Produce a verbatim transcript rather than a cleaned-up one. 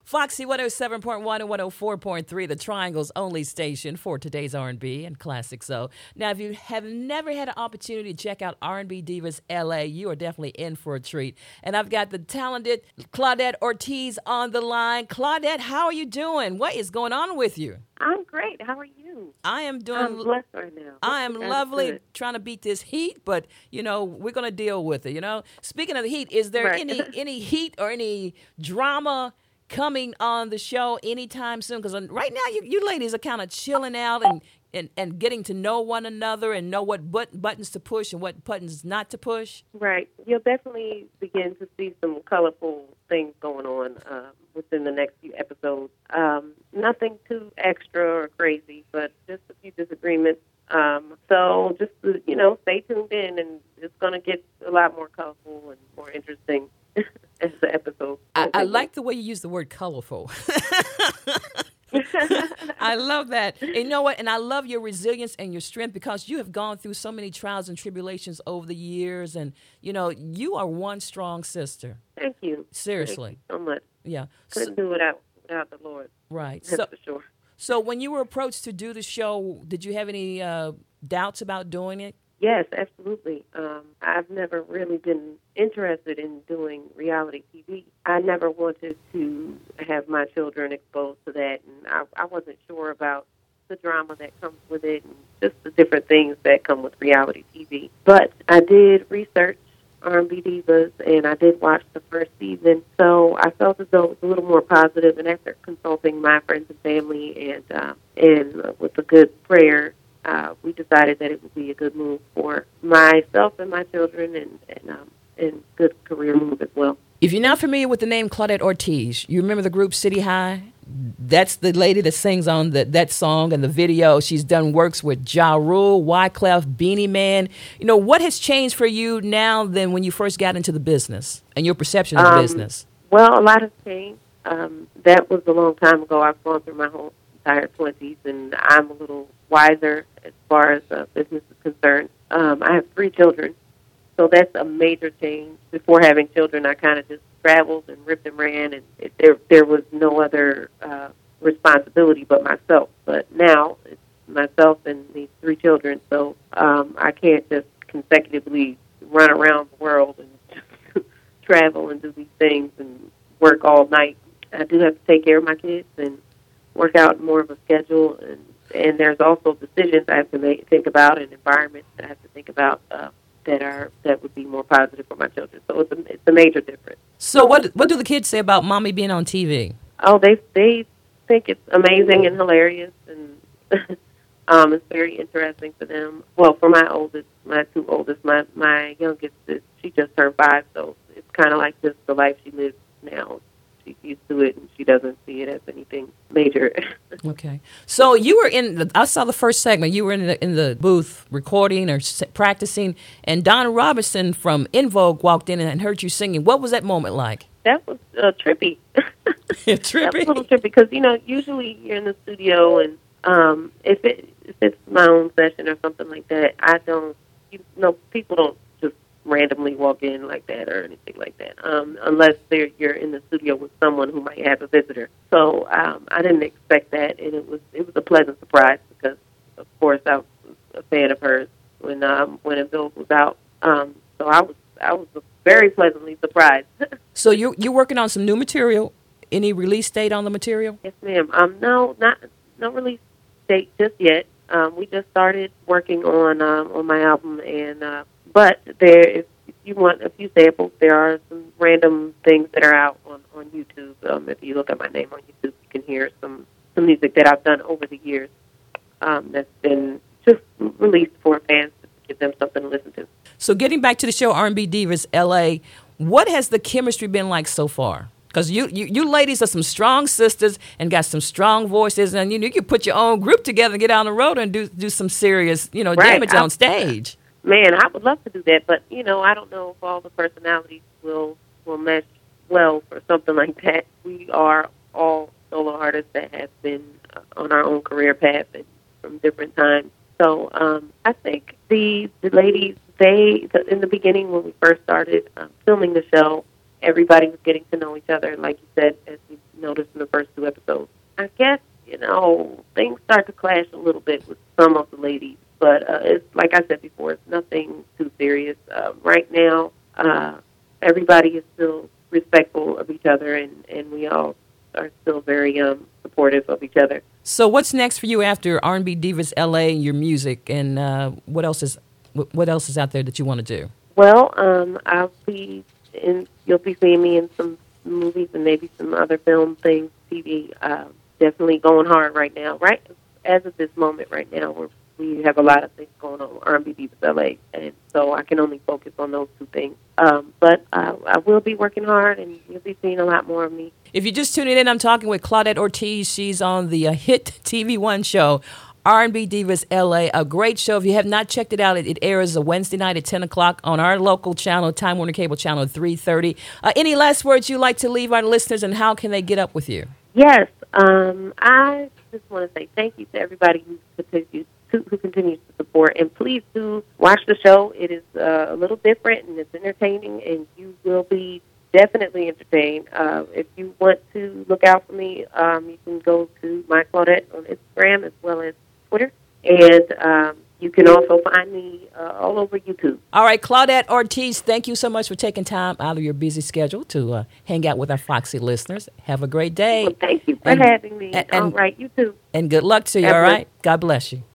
Foxy one oh seven point one and one oh four point three, the Triangle's only station for today's R and B and classic soul. Now, if you have never had an opportunity to check out R and B Divas L A, you are definitely in for a treat. And I've got the talented Claudette Ortiz on the line. Claudette, how are you doing? What is going on with you? I'm great. How are you? I am doing. I'm blessed right now. I am That's lovely, good. trying to beat this heat, but you know we're going to deal with it. You know, speaking of the heat, is there Right. any any heat or any drama coming on the show anytime soon? Because right now you, you ladies are kind of chilling out and, and, and getting to know one another and know what but, buttons to push and what buttons not to push. Right. You'll definitely begin to see some colorful things going on uh, within the next few episodes. Um, nothing too extra or crazy, but just a few disagreements. Um, so just, you know, stay tuned in, and it's going to get a lot more colorful and more interesting as the episode. I, I like the way you use the word colorful. I love that. And you know what? And I love your resilience and your strength because you have gone through so many trials and tribulations over the years. And, you know, you are one strong sister. Thank you. Seriously. Thank you so much. Yeah. Couldn't So, do it without, without the Lord. right. That's So, for sure. so when you were approached to do the show, did you have any uh, doubts about doing it? Yes, absolutely. Um, I've never really been interested in doing reality T V. I never wanted to have my children exposed to that, and I, I wasn't sure about the drama that comes with it and just the different things that come with reality T V. But I did research R and B Divas, and I did watch the first season, so I felt as though it was a little more positive. And after consulting my friends and family and, uh, and uh, with a good prayer, Uh, we decided that it would be a good move for myself and my children, and and, um, and good career move as well. If you're not familiar with the name Claudette Ortiz, you remember the group City High? That's the lady that sings on the, that song and the video. She's done works with Ja Rule, Wyclef, Beanie Man. You know, what has changed for you now than when you first got into the business and your perception of the Um, business? Well, a lot has changed. Um, that was a long time ago. I've gone through my whole entire twenties, and I'm a little wiser as far as uh, business is concerned. Um, I have three children, so that's a major change. Before having children, I kind of just traveled and ripped and ran, and it, there there was no other uh, responsibility but myself. But now it's myself and these three children, so um, I can't just consecutively run around the world and just travel and do these things and work all night. I do have to take care of my kids and work out more of a schedule, and, and there's also decisions I have to make, think about, and environments that I have to think about uh, that are that would be more positive for my children. So it's a, it's a major difference. So what what do the kids say about mommy being on T V? Oh, they they think it's amazing and hilarious, and um, it's very interesting for them. Well, for my oldest, my two oldest, my my youngest, is, she just turned five, so it's kind of like just the life she lives now. She's used to it, and she doesn't see it as anything major. Okay. So you were in the, I saw the first segment. You were in the, in the booth recording or s- practicing, and Donna Robinson from En Vogue walked in and heard you singing. What was that moment like? That was uh, trippy. Trippy? That was a little trippy because, you know, usually you're in the studio, and um, if, it, if it's my own session or something like that, I don't, you know, people don't just randomly walk in like that or anything like that, um, unless they're, you're in the studio with someone who might have a visitor. So um, I didn't expect that, and it was it was a pleasant surprise because, of course, I was a fan of hers when um, when En Vogue was out. Um, so I was I was very pleasantly surprised. So you you're working on some new material. Any release date on the material? Yes, ma'am. Um, no, not no release date just yet. Um, we just started working on um, on my album, and uh, but there, if, if you want a few samples, there are some random things that are out on on YouTube. Um, if you look at my name on YouTube, you can hear some some music that I've done over the years um, that's been just released for fans to give them something to listen to. So getting back to the show R and B Divas L A, what has the chemistry been like so far? Because you, you you ladies are some strong sisters and got some strong voices, and you know, you can put your own group together and get out on the road and do do some serious, you know, Right. damage I- on stage. Man, I would love to do that, but, you know, I don't know if all the personalities will will mesh well for something like that. We are all solo artists that have been uh, on our own career path and from different times. So um, I think the the ladies, they, the, in the beginning when we first started um, filming the show, everybody was getting to know each other. Like you said, as we noticed in the first two episodes. I guess, you know, things start to clash a little bit with some of the ladies. But uh, it's like I said before, it's nothing too serious. Uh, right now, uh, everybody is still respectful of each other, and, and we all are still very um, supportive of each other. So what's next for you after R and B Divas L A, your music, and uh, what else is what else is out there that you want to do? Well, um, I'll be in. You'll be seeing me in some movies and maybe some other film things, T V. Uh, definitely going hard right now. Right as of this moment, right now, we're we have a lot of things going on with R and B Divas L A, and so I can only focus on those two things. Um, but uh, I will be working hard, and you'll be seeing a lot more of me. If you're just tuning in, I'm talking with Claudette Ortiz. She's on the uh, hit T V One show, R and B Divas L A, a great show. If you have not checked it out, it, it airs a Wednesday night at ten o'clock on our local channel, Time Warner Cable Channel three thirty. Uh, any last words you'd like to leave our listeners, and how can they get up with you? Yes, um, I just want to say thank you to everybody who continues who continues to support, and please do watch the show. It is uh, a little different, and it's entertaining, and you will be definitely entertained. Uh, if you want to look out for me, um, you can go to my Claudette on Instagram as well as Twitter, and um, you can also find me uh, all over YouTube. All right, Claudette Ortiz, thank you so much for taking time out of your busy schedule to uh, hang out with our Foxy listeners. Have a great day. Well, thank you for and, having me. And, and, all right, you too. And good luck to you, all right? God bless you.